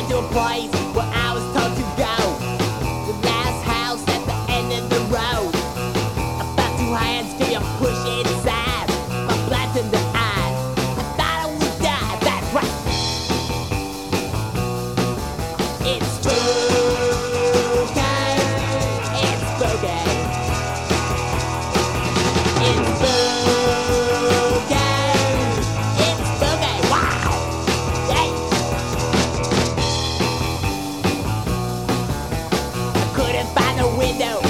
to a place where I was told to go. The last house at the end of the road. About 2 hands give you a push inside. My blood's in the eyes. I thought I would die, that's right. It's spooky. It's spooky. It's spooky. It's spooky. Wow. Hey. I couldn't find a window.